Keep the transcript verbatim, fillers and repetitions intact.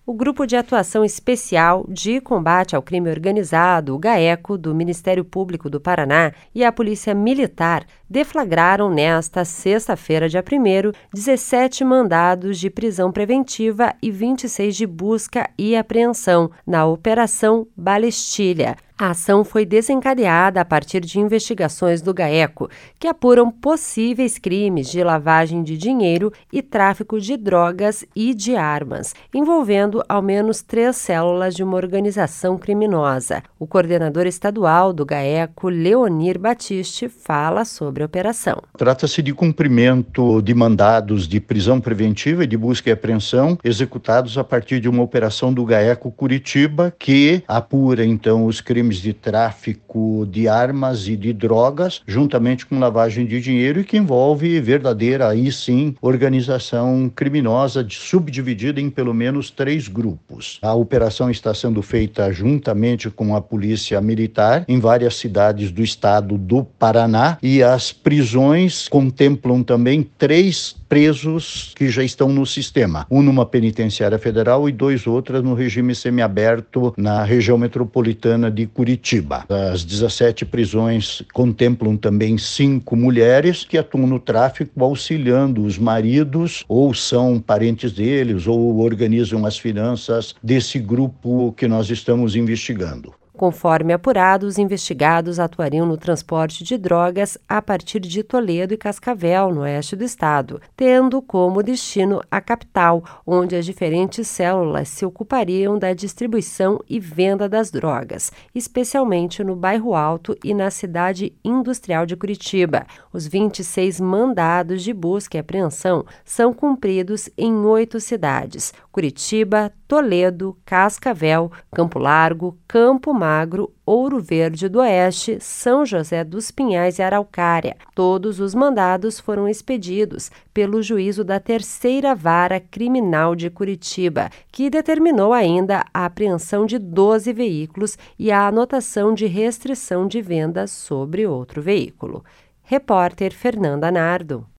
O Grupo de Atuação Especial de Combate ao Crime Organizado, o GAECO, do Ministério Público do Paraná e a Polícia Militar deflagraram nesta sexta-feira, dia primeiro, dezessete mandados de prisão preventiva e vinte e seis de busca e apreensão na Operação Balestilha. A ação foi desencadeada a partir de investigações do GAECO, que apuram possíveis crimes de lavagem de dinheiro e tráfico de drogas e de armas, envolvendo ao menos três células de uma organização criminosa. O coordenador estadual do GAECO, Leonir Batiste, fala sobre a operação. Trata-se de cumprimento de mandados de prisão preventiva e de busca e apreensão executados a partir de uma operação do GAECO Curitiba, que apura então os crimes de tráfico de armas e de drogas, juntamente com lavagem de dinheiro, e que envolve verdadeira, aí sim, organização criminosa subdividida em pelo menos três grupos. A operação está sendo feita juntamente com a Polícia Militar em várias cidades do estado do Paraná, e as prisões contemplam também três presos que já estão no sistema, um numa penitenciária federal e dois outras no regime semiaberto na região metropolitana de Curitiba. As dezessete prisões contemplam também cinco mulheres que atuam no tráfico, auxiliando os maridos, ou são parentes deles, ou organizam as finanças desse grupo que nós estamos investigando. Conforme apurado, os investigados atuariam no transporte de drogas a partir de Toledo e Cascavel, no oeste do estado, tendo como destino a capital, onde as diferentes células se ocupariam da distribuição e venda das drogas, especialmente no Bairro Alto e na cidade industrial de Curitiba. Os vinte e seis mandados de busca e apreensão são cumpridos em oito cidades: Curitiba, Toledo, Cascavel, Campo Largo, Campo Magro, Ouro Verde do Oeste, São José dos Pinhais e Araucária. Todos os mandados foram expedidos pelo juízo da Terceira Vara Criminal de Curitiba, que determinou ainda a apreensão de doze veículos e a anotação de restrição de venda sobre outro veículo. Repórter Fernanda Nardo.